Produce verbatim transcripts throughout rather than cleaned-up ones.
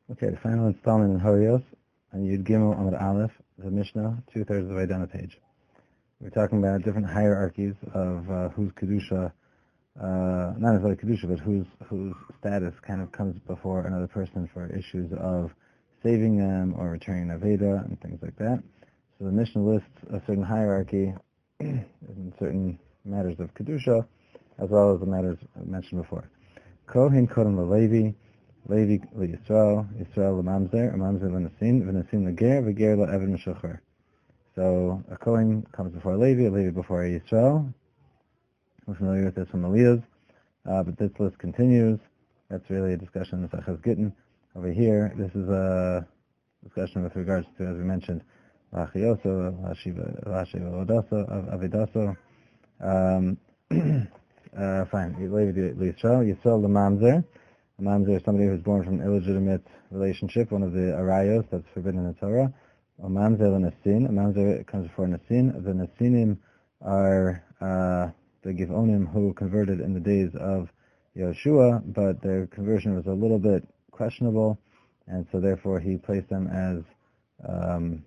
Okay, the final installment in Horios, and Yud Gimel Amud Aleph, the Mishnah, two-thirds of the way down the page. We're talking about different hierarchies of uh, whose Kedusha, uh, not necessarily Kedusha, but whose whose status kind of comes before another person for issues of saving them or returning Aveda and things like that. So the Mishnah lists a certain hierarchy in certain matters of Kedusha, as well as the matters mentioned before. Kohen Kodem LeLevi, Levi LeYisrael, Yisrael LeMamzer, Mamzer LeNasin, V'Nasin LeGer, V'Ger LeEved Meshucher. So a Kohen comes before Levi, a Levi before Yisrael. We're familiar with this from Elias, uh, but this list continues. That's really a discussion in Sechas Gittin. Over here, this is a discussion with regards to, as we mentioned, Lachioso, Lashiva Avidaso. Um, uh, fine, Levi LeYisrael, Yisrael LeMamzer. A mamzer is somebody who's born from an illegitimate relationship, one of the arayos that's forbidden in the Torah. A mamzer l'nasin. A mamzer comes before nasin. The nasinim are uh, the Givonim who converted in the days of Yoshua, but their conversion was a little bit questionable, and so therefore he placed them as um,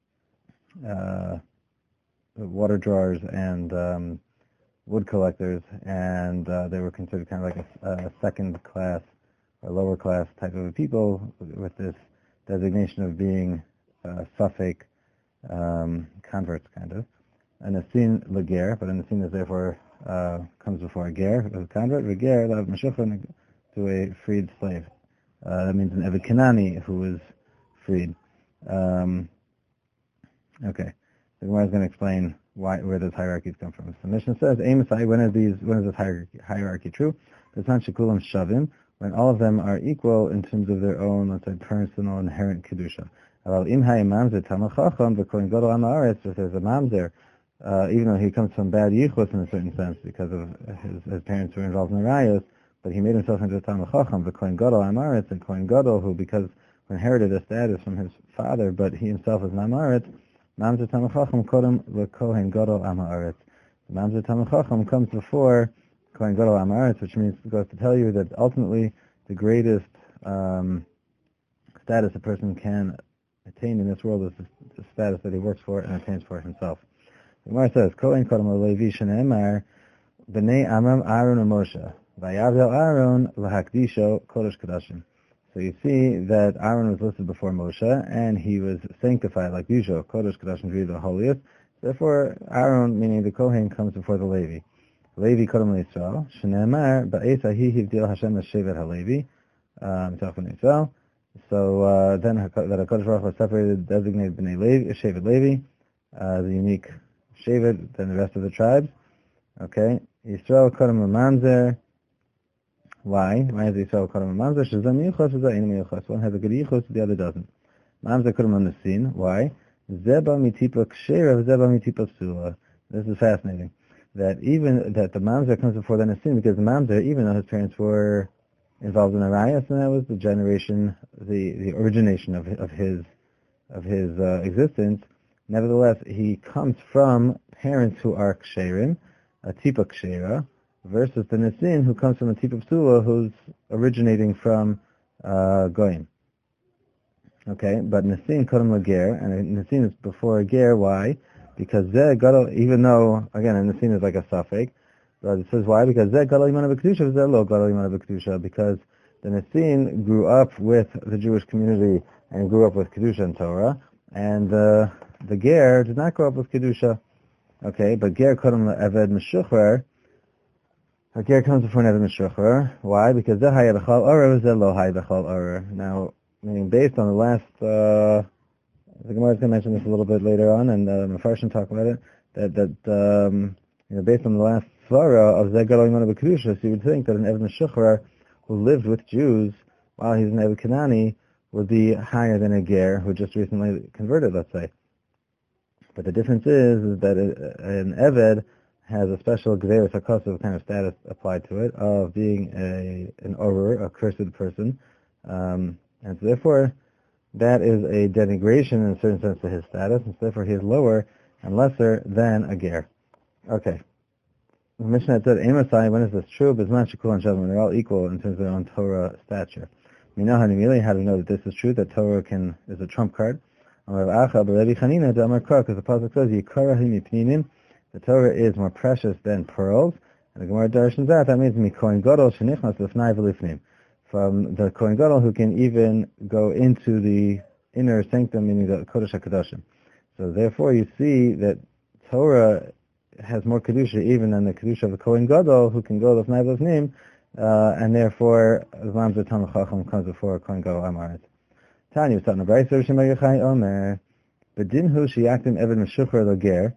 uh, water drawers and um, wood collectors, and uh, they were considered kind of like a, a second class or lower class type of people with this designation of being uh, Suffolk um, converts, kind of. And Nasin Leger, but a Nasin is therefore uh, comes before a Ger, a convert, Leger, Lav Meshucha, to a freed slave. Uh, that means an Eved Kanani who was freed. Um, okay, the Gemara is going to explain why where those hierarchies come from. So the Mishnah says, Amosai, when is these when is this hierarchy, hierarchy true? B'zman shekulam shavim, when all of them are equal in terms of their own, let's say, personal inherent kedusha. If there's a mamzer, uh, even though he comes from bad yichus in a certain sense because of his, his parents were involved in the rayos, but he made himself into a Talmud Chacham, the Kohen Gadol Amaretz, and Kohen Gadol, who because who inherited a status from his father, but he himself is an Amaretz, Mamzer Talmud Chacham Kodem LeKohen Gadol Amaretz. Mamzer Talmud Chacham comes before Kohen Gadol Amaretz, which means goes to tell you that ultimately the greatest um, status a person can attain in this world is the, the status that he works for and attains for himself. The Gemara says, Kohen Kodem Levi Shene'emar B'nei Amram Aaron and Moshe Vayavdel Aaron Lahakdisho Kodesh Kodashim. So you see that Aaron was listed before Moshe, and he was sanctified like usual, Kodesh Kodashim, to be the holiest. Therefore, Aaron, meaning the Kohen, comes before the Levi. Levi Kodem LeYisrael, Shene'emar Ba'esa Hi Hivdil Hashem L'Shevet HaLevi, Mitachon Yisrael. So uh, then that HaKadosh Baruch Hu separated, designated B'nai Levi, Shevet Levi, uh, the unique Shevet than the rest of the tribes. Okay, Yisrael Kodem LeMamzer. Why? Why is Yisrael Kodem LeMamzer? Shezam Yichos, Shezam Ein Yichos. One has a good Yichos, the other doesn't. Mamzer Kodem LeNasin. Why? Zeba Mitipa Kshera, Zeba Mitipa Psula. This is fascinating. That even that the Mamzer comes before the Nasin, because the Mamzer, even though his parents were involved in Arayas, and that was the generation, the, the origination of of his of his uh, existence. Nevertheless, he comes from parents who are ksherim, a tipa kshera, versus the Nasin, who comes from a tipa psula, who's originating from uh, goyim. Okay, but Nasin kodem lager, and Nasin is before a ger. Why? Because zeh gadol, even though again, a Nasin is like a suffix. But it says why? Because Zeh Gadol Yimana B'Kedusha, Zeh Lo Gadol Yimana B'Kedusha, because the Nasin grew up with the Jewish community and grew up with Kedusha and Torah, and uh, the Ger did not grow up with Kedusha. Okay, but Ger Kodem LeEved Meshucher, a Ger comes before an Eved Meshucher. Why? Because Zeh Hayeh B'Chal Orah, Zeh Lo Hayeh B'Chal Orah. Now, meaning based on the last, uh, the Gemara is going to mention this a little bit later on, and uh, Mefarshim talk about it, that, that um, you know, based on the last Svara of Zeh Gadol Yimana B'Kedusha, so you would think that an Eved Meshucher who lived with Jews while he's an Eved Kanani would be higher than a Ger who just recently converted, let's say. But the difference is, is that an Eved has a special Gzeres HaKosov kind of status applied to it of being a an Orur, a cursed person, um, and so therefore that is a denigration in a certain sense to his status, and so therefore he is lower and lesser than a Ger. Okay. The Mishnah said, Amosai, when is this true? B'zman shekulan shavim, they're all equal in terms of their own Torah stature. Minahanimili, how do we know that this is true, that Torah can is a trump card? Amar Acha B'Levi Chanina D'Amar Kar, because the pasuk says Yikarahim Mipninim, the Torah is more precious than pearls, and the Gemara darshans that that means Mikohen Gadol Shenichnas L'Fnai V'Lifnim, from the Kohen Gadol who can even go into the inner sanctum, meaning the Kodesh HaKadoshim. So therefore, you see that Torah has more kedusha even than the kedusha of the Kohen Gadol who can go L'Fnai V'Lifnim, uh, and therefore Zlam Zatam Chacham comes before Kohen Gadol Amaret. Tanya, Satan Brayser Shemar Yechai Omer, Bedinhu Shiaktim Eved Meshuchar Loger.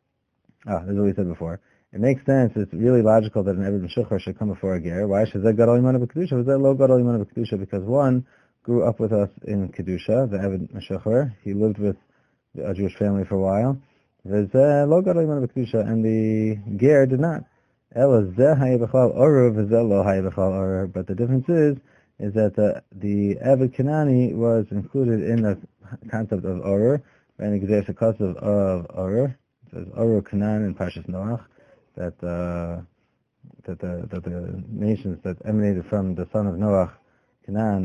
Ah, this is what we said before. It makes sense. It's really logical that an Eved Meshuchar should come before a ger. Why? Shazeh Gadol Iman of Kedusha. Was that Lo Gadol Iman of Kedusha? Because one grew up with us in Kedusha, the Eved Meshuchar. He lived with a Jewish family for a while. There's Lo Gadol Iman of Kedusha, and the ger did not. Ela Zeh Hayabachal Oru V'Zeh Lo Hayabachal Oru. But the difference is, is that the, the Eved Kanani was included in the concept of Oru, and the concept of, of Oru. It says Oru Kanan in Parshas Noach, that uh, that the that the nations that emanated from the son of Noach, Canaan,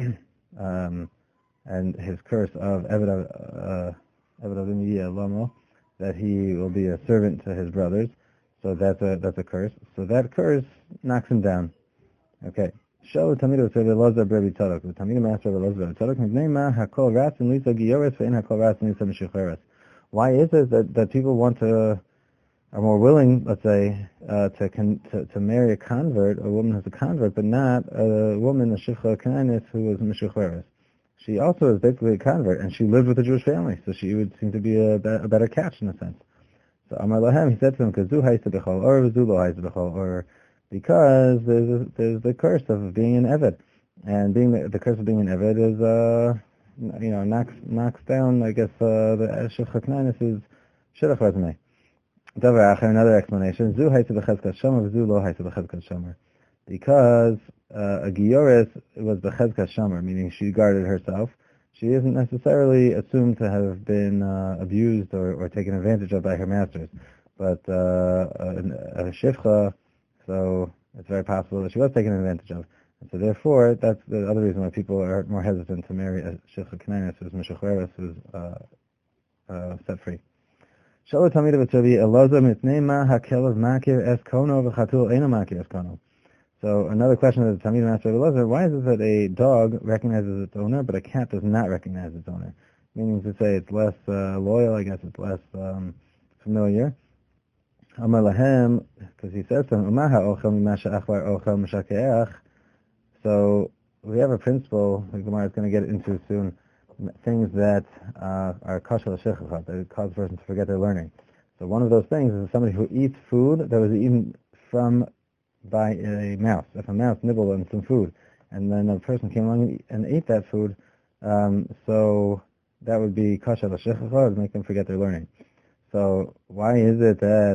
um, and his curse of Eved uh, Avim Yiyeh Lomo, that he will be a servant to his brothers. So that's a that's a curse. So that curse knocks him down. Okay. Shal Tamidu Tzevei Loza Brevi Tzadok. The Tamidu Master of Loza Brevi Tzadok. Mipnei Ma Hakol Ras and Lisa Giyoris Ve'in Hakol Ras and Lisa Meshucheres. Why is it that, that people want to, are more willing, let's say, uh, to, con, to to marry a convert, a woman who's a convert, but not a woman, a Shifcha Kananis, who is Meshucheres? She also is basically a convert, and she lived with a Jewish family, so she would seem to be a, a better catch in a sense. So Amar Lahem, he said to him, Kazu Haisa B'chol Or, V'zu Lo Haisa B'chol Or, because there's a, there's the curse of being an Eved, and being the, the curse of being an Eved is, uh, you know, knocks knocks down, I guess, uh, the Shifcha Kananis is Shidduch resume. Davar Acher, another explanation, Zu Haisa B'chezkas Shomer, V'zu Lo Haisa B'chezkas Shomer, because uh, a Giyoris was B'chezkas Shomer, meaning she guarded herself. She isn't necessarily assumed to have been uh, abused or, or taken advantage of by her masters, but uh, a, a Shifcha, so it's very possible that she was taken advantage of. And so therefore, that's the other reason why people are more hesitant to marry a Shifcha Kananis who's Meshucheres, who's uh, uh, set free. Shalo Tamid V'Tzavi Eloza Mitnema Hakelav Makir Es Kono V'Chatul Eino Makir Es Kono. So another question of the Talmid Master of Elazar: why is it that a dog recognizes its owner, but a cat does not recognize its owner? Meaning to say, it's less uh, loyal. I guess it's less um, familiar. Amar Lahem, because he says to him, Umaha Ochel Mimasha Achvar Ochel Mishakeach. So we have a principle. The Gemara is going to get into soon. Things that uh, are kosher l'shechachat, that cause a person to forget their learning. So one of those things is somebody who eats food that was eaten from by a mouse. If a mouse nibbled on some food, and then a person came along and ate that food, um, so that would be kosher l'shechachat, make them forget their learning. So why is it that,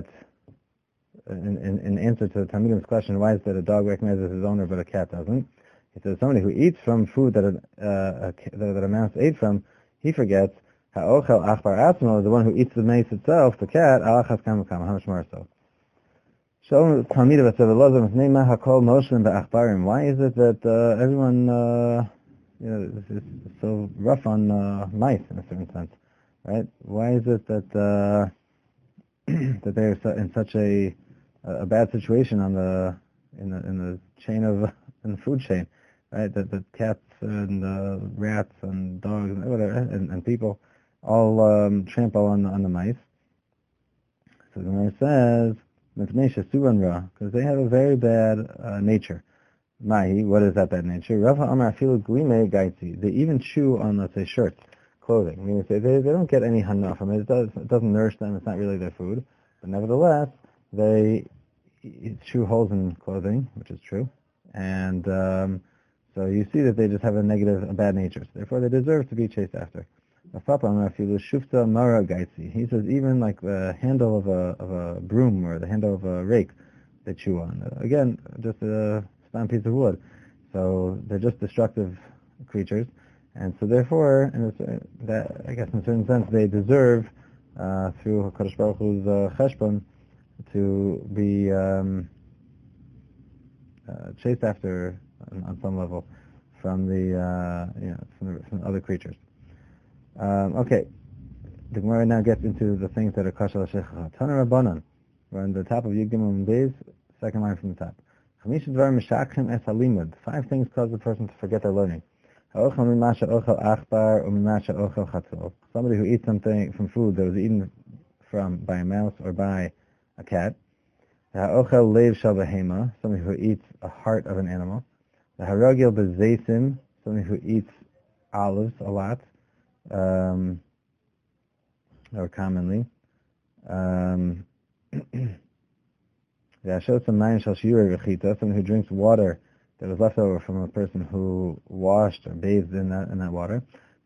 in, in, in answer to the Talmidim's question, why is it that a dog recognizes his owner but a cat doesn't? It says somebody who eats from food that a, uh, a, that a mouse ate from, he forgets. Ha'ochel achbar atzmo, the one who eats the mace itself, the cat, alachas kamakam, how much more so? Why is it that uh, everyone, uh, you know, is, is so rough on uh, mice in a certain sense, right? Why is it that uh, that they are in such a a bad situation on the in the in the chain of in the food chain? Right, that the cats and uh, rats and dogs and whatever and, and people all um, trample on on the mice. So the Gemara says, because they have a very bad uh, nature. Mahi, what is that bad nature? Rav Amar Afilu Glime Gaitzi. They even chew on, let's say, shirts, clothing. I mean, they they don't get any hana from it. It, does, it doesn't nourish them. It's not really their food. But nevertheless, they chew holes in clothing, which is true, and um, so you see that they just have a negative, a bad nature. So therefore, they deserve to be chased after. He says even like the handle of a of a broom or the handle of a rake, they chew on. Again, just a stam piece of wood. So they're just destructive creatures, and so therefore, in a, that I guess in a certain sense, they deserve uh, through Hakadosh Baruch Hu's uh, cheshbon to be um, uh, chased after on, on some level from the uh, you know from, the, from other creatures. Um, okay, the Gemara now gets into the things that are kashal shechacha. Tana Rabbanan. We're on the top of Yud Gimel Beis, second line from the top. Chamisha dvarim mishakrim es halimud. Five things cause the person to forget their learning. Ha'ochel mimasha ochel achbar u'mimasha ochel chatzol. Somebody who eats something from food that was eaten from by a mouse or by a cat. Ha'ochel leiv shel behema. Somebody who eats a heart of an animal. The haragil bezeisim. Somebody who eats olives a lot, um, or commonly. Um, Someone who drinks water that was left over from a person who washed or bathed in that in that water.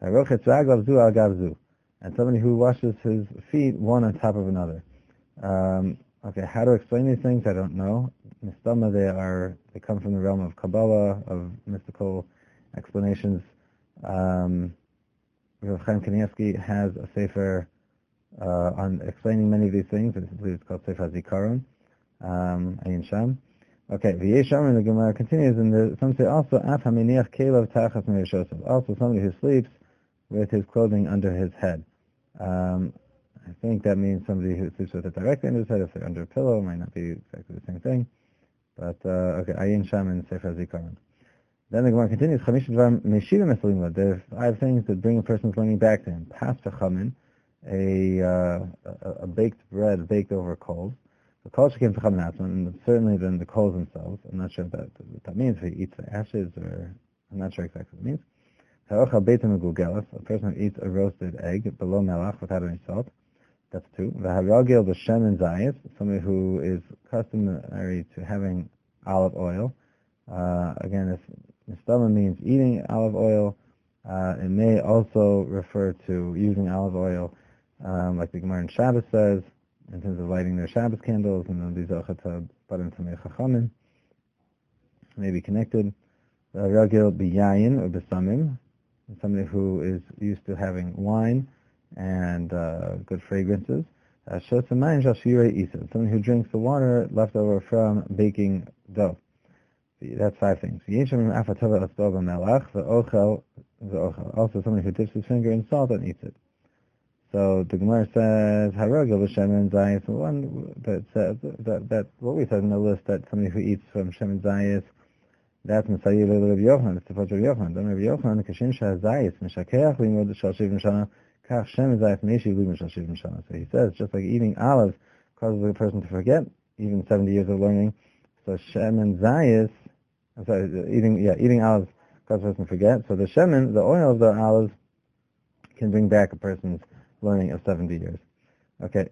And somebody who washes his feet one on top of another. Um, okay, how to explain these things, I don't know. Mistama, they are they come from the realm of Kabbalah, of mystical explanations. Um, Rav Chaim Kanievsky has a sefer uh, on explaining many of these things. I believe it's called Sefer Zikaron. Um, Ayin Sham. Okay, V'yesham, and the Gemara continues, and the, some say also, Af haminiach kelev tachas me'eshosov. Also somebody who sleeps with his clothing under his head. Um, I think that means somebody who sleeps with it directly under his head. If they're under a pillow, it might not be exactly the same thing. But, uh, okay, Ayin Sham and Sefer Zikaron. Then the Gemara continues, Chamish dvarim meshivim es halimud. There are five things that bring a person's learning back to him. Pas v'chamin, a, uh, a, a baked bread baked over coals. The coals came to chamin, and certainly then the coals themselves. I'm not sure what that, what that means. If he eats the ashes, or I'm not sure exactly what it means. Ha'ochel beitim megugelas, a person who eats a roasted egg below melach without any salt. That's two. V'haragil b'shem zayis, somebody who is customary to having olive oil. Uh, again, if nistama means eating olive oil, uh, it may also refer to using olive oil, um, like the Gemara in Shabbos says, in terms of lighting their Shabbos candles, and then these ochata barim tamei chachamim may be connected. Ragil biyayin or besamim, somebody who is used to having wine and uh, good fragrances. Shosamayim shal shirei isa, somebody who drinks the water left over from baking dough. That's five things. Yeshem afatava asdova melach ve'ochel ve'ochel. Also, somebody who dips his finger in salt and eats it. So the Gemara says haragil b'shemen zayis. One that says that that what we said in the list, that somebody who eats from shemen zayis, that's Messiah Rav Yochanan. It's the Rav Yochanan. Then Rav Yochanan kashin shah zayis mishakeach limud shal shivim shana kach shemen zayis meshi limud shal shivim shana. So he says just like eating olives causes a person to forget even seventy years of learning. So shemen zayis, I'm sorry, eating yeah eating olives causes a person to forget. So the shemen, the oil of the olives, can bring back a person's learning of seventy years. Okay.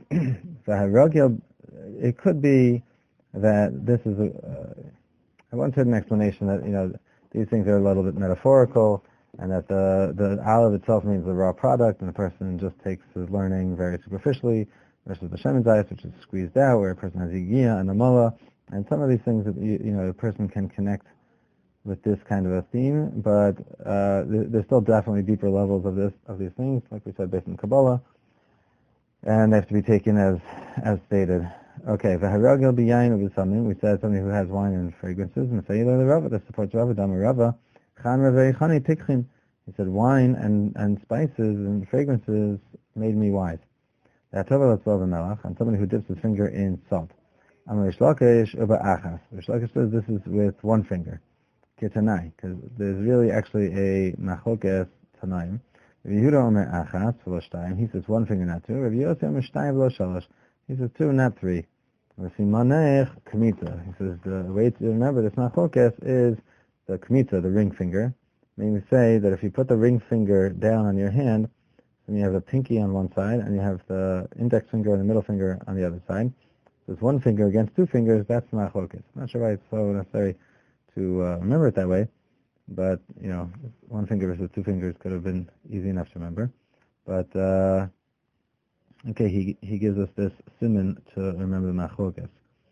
So it could be that this is a, uh, I once heard an explanation that, you know, these things are a little bit metaphorical, and that the, the olive itself means the raw product, and the person just takes his learning very superficially, versus the shemen zayis, which is squeezed out, where a person has yigia and a mullah, and some of these things that, you, you know, a person can connect with this kind of a theme, but uh, there's still definitely deeper levels of this of these things, like we said, based on Kabbalah, and they have to be taken as as stated. Okay, v'haragil b'yayin u'b'samim. We said somebody who has wine and fragrances, and say the Rava that supports Rava Dama Rava chan revei chani tikchin. He said wine and and spices and fragrances made me wise. V'atova l'tzva v'melach, and somebody who dips his finger in salt. Amar Rish Lakish uba achas. Rish Lakish says this is with one finger. Tanai, because there's really actually a machlokes tanaim. Rav Yehuda omer achas v'lo shtayim. He says one finger, not two. Rav Yossi omer shtayim v'lo shalosh. He says two, not three. Rav Simanech kmitza. He says the way to remember this machlokes is the kmitza, the ring finger. Meaning to say that if you put the ring finger down on your hand, then you have a pinky on one side, and you have the index finger and the middle finger on the other side. So it's one finger against two fingers. That's machlokes. I'm not sure why it's so necessary to uh, remember it that way, but, you know, one finger versus two fingers could have been easy enough to remember. But, uh, okay, he he gives us this siman to remember the machlokes.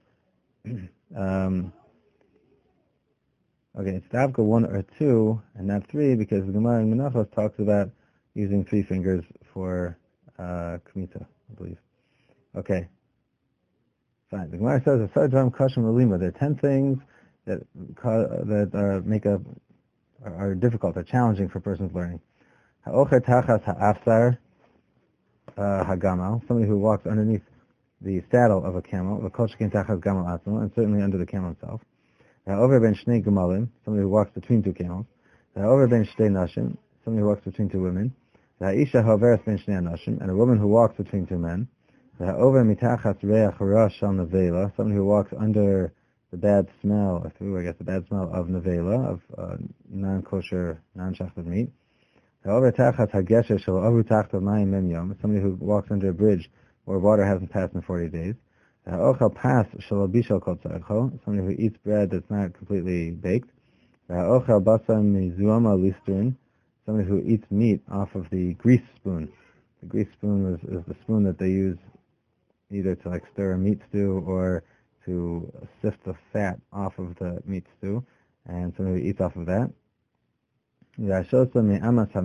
um, okay, it's davka one or two, and not three, because the Gemara in Menachos talks about using three fingers for uh, kmita, I believe. Okay, fine. The Gemara says, there are ten things that that uh, make a are, are difficult, are challenging for a person's learning. Ha'ocher tachas ha'afsar hagamal, somebody who walks underneath the saddle of a camel, v'kol shekin tachas gamal atzmo, and certainly under the camel himself. Ha'over ben shnei gemalim, somebody who walks between two camels. Ha'over ben shtei nashim, somebody who walks between two women. Ha'isha ha'overes ben shnei nashim, and a woman who walks between two men. Ha'over mitachas reach rosh shel nevela, somebody who walks under the bad smell, or through, I guess, the bad smell of nevela, of uh, non-kosher, non-shachted meat. However, tachas hagesher shel avu tachtav mayim mem yom, somebody who walks under a bridge where water hasn't passed in forty days. Ha'ochel pas shel abishal kol tzarcho, somebody who eats bread that's not completely baked. Ha'ochel basar mizuama listrin, somebody who eats meat off of the grease spoon. The grease spoon is, is the spoon that they use either to like stir a meat stew or to sift the fat off of the meat stew, and somebody who eats off of that. Somebody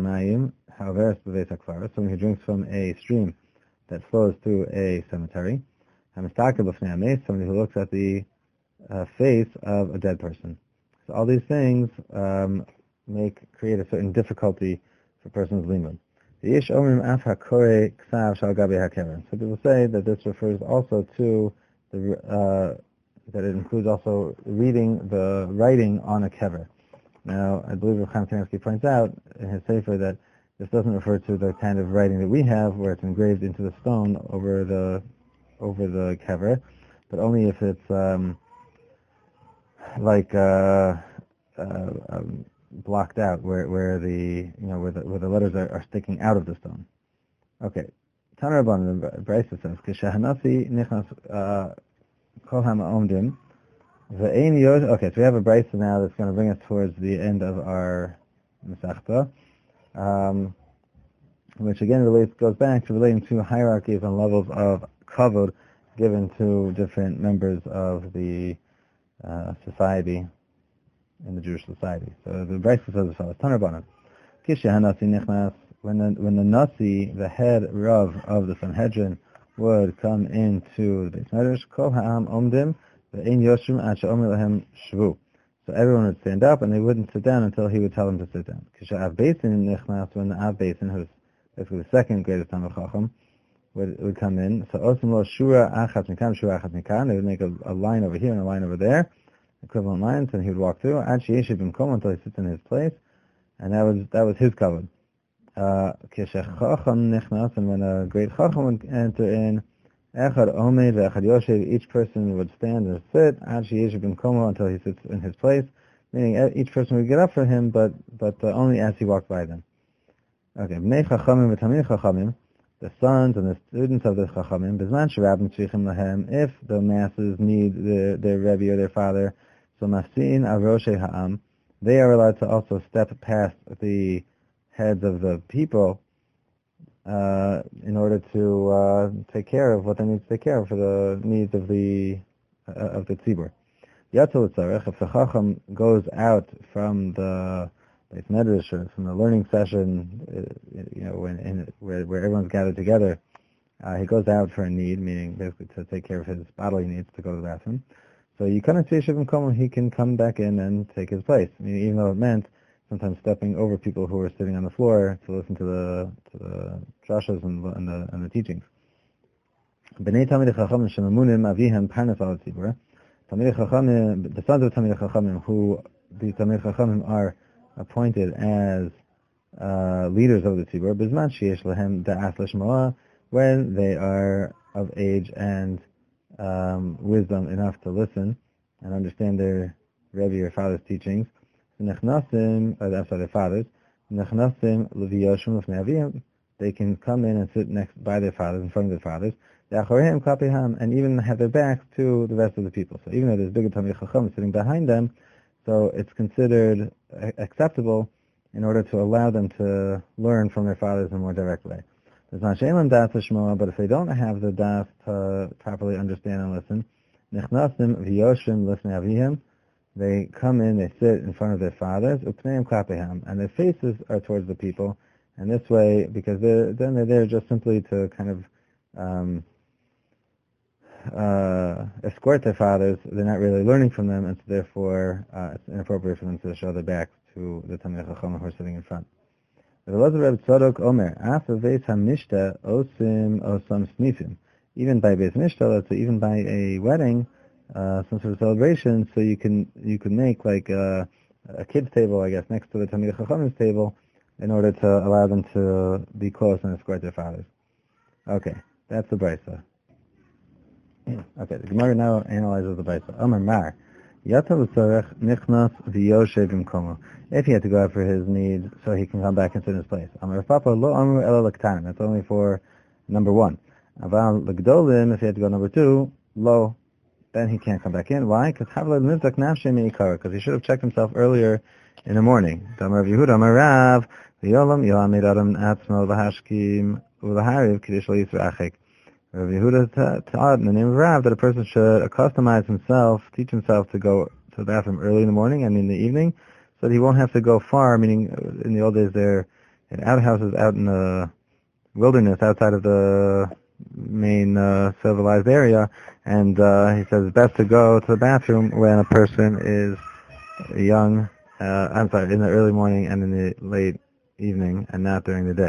who drinks from a stream that flows through a cemetery. Somebody who looks at the uh, face of a dead person. So all these things um, make create a certain difficulty for a person's limud. So people say that this refers also to the uh, that it includes also reading the writing on a kever. Now, I believe Rav Chaim Kanievsky points out in his sefer that this doesn't refer to the kind of writing that we have, where it's engraved into the stone over the over the kever, but only if it's um, like uh, uh, um, blocked out, where where the you know where the where the letters are, are sticking out of the stone. Okay, Tana Rabban, the Brisa says, "Kishahanasi nichnas kol ha'omdim." Okay, so we have a brisa now that's going to bring us towards the end of our Masechta, um, which again relates goes back to relating to hierarchies and levels of kavod given to different members of the uh, society, in the Jewish society. So the brisa says as follows: Taner Banan, Kisha Hanasi Nichnas, when the when the Nasi, the head Rav of the Sanhedrin, would come into the Beis Medrash, Kol Ha'am Omdim. So everyone would stand up, and they wouldn't sit down until he would tell them to sit down. When the Av Beis, who's basically the second greatest Talmid Chacham, would would come in. So Osim lo shura achat mikan, shura achat mikan. They would make a, a line over here and a line over there, equivalent lines, and he would walk through. Ad sheyeshiv b'mkom, until he sits in his place, and that was that was his kavod. Kishachacham nichnas, and when a great Chacham would enter in, Echad Omed ve'echad Yoshev, each person would stand or sit, Ad sheyeshiv b'mkomo, until he sits in his place, meaning each person would get up for him, but but uh, only as he walked by them. Okay, Bnei Chachamim v'Tamid Chachamim, the sons and the students of the Chachamim, B'zman sherabbim tzrichim lahem, if the masses need their, their Rebbe or their father, so Mafsin av Roshei Ha'am, they are allowed to also step past the heads of the people, Uh, in order to uh, take care of what they need to take care of for the needs of the uh, of the tzibur. Yatzal tzarech, if the chacham goes out from the Beis Medrash or from the learning session, uh, you know, when in, where where everyone's gathered together, uh, he goes out for a need, meaning basically to take care of his bodily needs, to go to the bathroom. So you come and see Shivim Komo, he can come back in and take his place. I mean, even though it meant sometimes stepping over people who were sitting on the floor to listen to the to the drashas and, and the and the teachings. Bnei Tamid Chachamim shemamunim avihem parnas al tzibur. Tamid Chachamim, the sons of Tamid Chachamim, who the Tamid Chachamim are appointed as uh, leaders of the tzibur, bizman sheyesh lahem da'as lishmoa, when they are of age and um, wisdom enough to listen and understand their Rebbe or father's teachings. Nechnasim, or I'm sorry, their fathers. Nechnasim leviyoshim lefnei avim. They can come in and sit next by their fathers, in front of their fathers. De'achorehem kapiham, and even have their backs to the rest of the people. So even though there's bigger Talmid Chacham sitting behind them, so it's considered acceptable in order to allow them to learn from their fathers in a more direct way. There's not she'elam das l'shmoa, but if they don't have the das to properly understand and listen, nechnasim v'yoshim lefnei avim. They come in, they sit in front of their fathers, upneim klapeham, and their faces are towards the people. And this way, because they're, then they're there just simply to kind of um, uh, escort their fathers, they're not really learning from them, and so therefore uh, it's inappropriate for them to show their backs to the Talmidei Chachamim who are sitting in front. Even by Beis Mishta, let's say even by a wedding, uh, some sort of celebration, so you can you can make like a, a kid's table, I guess, next to the Talmidei Chachamim's table, in order to allow them to be close and escort their fathers. Okay, that's the brisa. Okay, the Gemara now analyzes the brisa. Amar Mar, Yatav Tzarech Nichnas V'Yoshev Imkomo. If he had to go out for his needs, so he can come back and sit in his place. Amar Papa Lo Amru Ela L'Ktanim. That's only for number one. Aval L'Gdolim, if he had to go number two, Lo, then he can't come back in. Why? Because Havla Nivzak Nafshe Me'ikara. Because he should have checked himself earlier in the morning. Amar Yehuda Amar Rav V'Yolam Yohamid Adam Atzmo L'Hashkim U'L'Hariv K'dish Lo Yisra Achik. Rav Yehuda taught in the name of Rav that a person should accustomize himself, teach himself to go to the bathroom early in the morning and in the evening, so that he won't have to go far, meaning in the old days there had outhouses out in the wilderness outside of the main uh, civilized area, and uh, he says it's best to go to the bathroom when a person is young, uh, I'm sorry, in the early morning and in the late evening, and not during the day.